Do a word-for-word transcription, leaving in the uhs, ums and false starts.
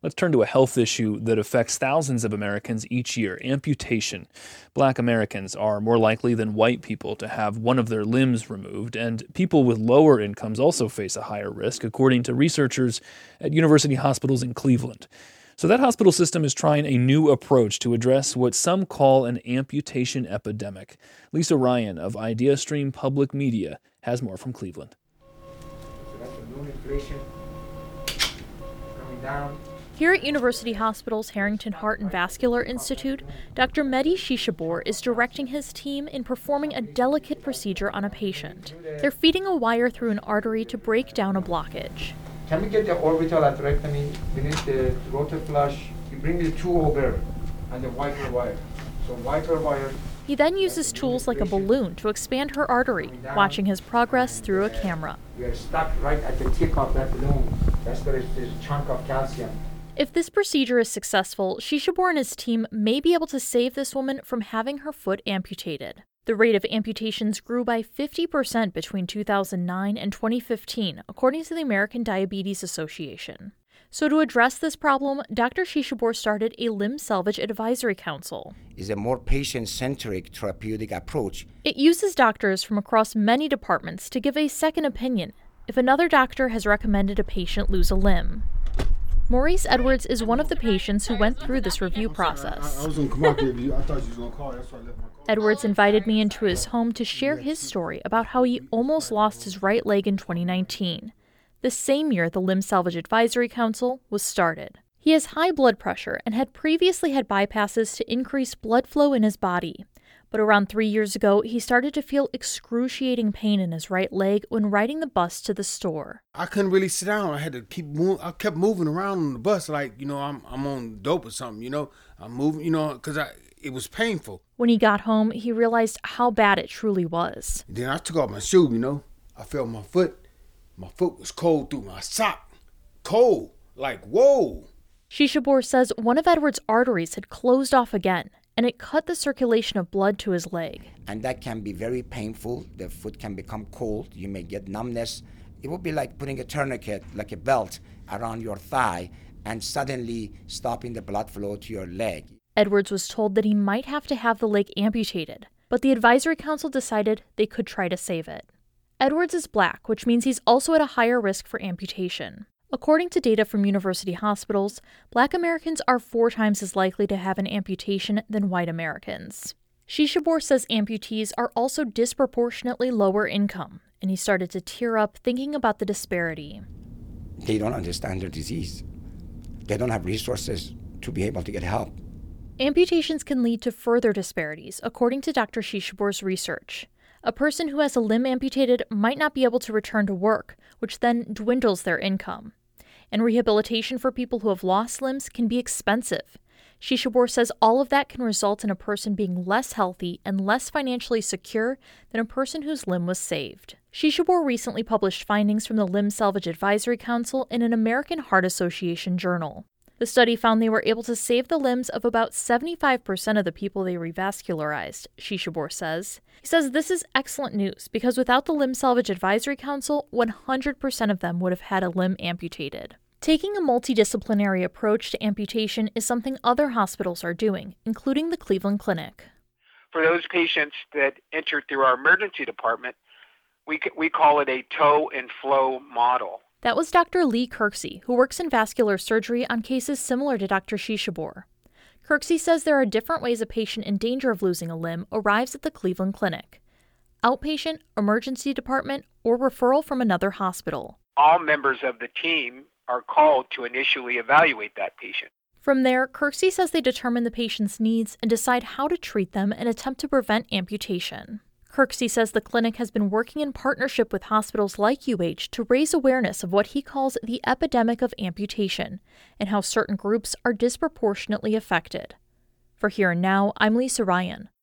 Let's turn to a health issue that affects thousands of Americans each year: amputation. Black Americans are more likely than white people to have one of their limbs removed, and people with lower incomes also face a higher risk, according to researchers at university hospitals in Cleveland. So that hospital system is trying a new approach to address what some call an amputation epidemic. Lisa Ryan of IdeaStream Public Media has more from Cleveland. So that's the new inflation coming down. Here at University Hospital's Harrington Heart and Vascular Institute, Doctor Mehdi Shishabour is directing his team in performing a delicate procedure on a patient. They're feeding a wire through an artery to break down a blockage. Can we get the orbital atherectomy beneath the rotor flush? You bring the two over and the wiper wire. So wiper wire. He then uses tools like a balloon to expand her artery, watching his progress through a camera. We are stuck right at the tip of that balloon. That's where there's a chunk of calcium. If this procedure is successful, Shishabour and his team may be able to save this woman from having her foot amputated. The rate of amputations grew by fifty percent between two thousand nine and twenty fifteen, according to the American Diabetes Association. So to address this problem, Doctor Shishabour started a Limb Salvage Advisory Council. It's a more patient-centric therapeutic approach. It uses doctors from across many departments to give a second opinion if another doctor has recommended a patient lose a limb. Maurice Edwards is one of the patients who went through this review process. I, I was going to come out there. I thought you was going to call. That's why I left my call. Edwards invited me into his home to share his story about how he almost lost his right leg in twenty nineteen, the same year the Limb Salvage Advisory Council was started. He has high blood pressure and had previously had bypasses to increase blood flow in his body. But around three years ago, he started to feel excruciating pain in his right leg when riding the bus to the store. I couldn't really sit down. I had to keep moving. I kept moving around on the bus like, you know, I'm I'm on dope or something, you know. I'm moving, you know, because I it was painful. When he got home, he realized how bad it truly was. Then I took off my shoe, you know. I felt my foot. My foot was cold through my sock. Cold. Like, whoa. Shishabour says one of Edward's arteries had closed off again, and it cut the circulation of blood to his leg. And that can be very painful. The foot can become cold. You may get numbness. It would be like putting a tourniquet, like a belt, around your thigh and suddenly stopping the blood flow to your leg. Edwards was told that he might have to have the leg amputated, but the advisory council decided they could try to save it. Edwards is black, which means he's also at a higher risk for amputation. According to data from university hospitals, Black Americans are four times as likely to have an amputation than white Americans. Shishabour says amputees are also disproportionately lower income, and he started to tear up thinking about the disparity. They don't understand their disease. They don't have resources to be able to get help. Amputations can lead to further disparities, according to Doctor Shishabour's research. A person who has a limb amputated might not be able to return to work, which then dwindles their income. And rehabilitation for people who have lost limbs can be expensive. Shishabour says all of that can result in a person being less healthy and less financially secure than a person whose limb was saved. Shishabour recently published findings from the Limb Salvage Advisory Council in an American Heart Association journal. The study found they were able to save the limbs of about seventy-five percent of the people they revascularized, Shishabour says. He says this is excellent news because without the Limb Salvage Advisory Council, one hundred percent of them would have had a limb amputated. Taking a multidisciplinary approach to amputation is something other hospitals are doing, including the Cleveland Clinic. For those patients that enter through our emergency department, we we call it a toe and flow model. That was Doctor Lee Kirksey, who works in vascular surgery on cases similar to Doctor Shishabour. Kirksey says there are different ways a patient in danger of losing a limb arrives at the Cleveland Clinic: outpatient, emergency department, or referral from another hospital. All members of the team are called to initially evaluate that patient. From there, Kirksey says they determine the patient's needs and decide how to treat them and attempt to prevent amputation. Kirksey says the clinic has been working in partnership with hospitals like U H to raise awareness of what he calls the epidemic of amputation and how certain groups are disproportionately affected. For Here and Now, I'm Lisa Ryan.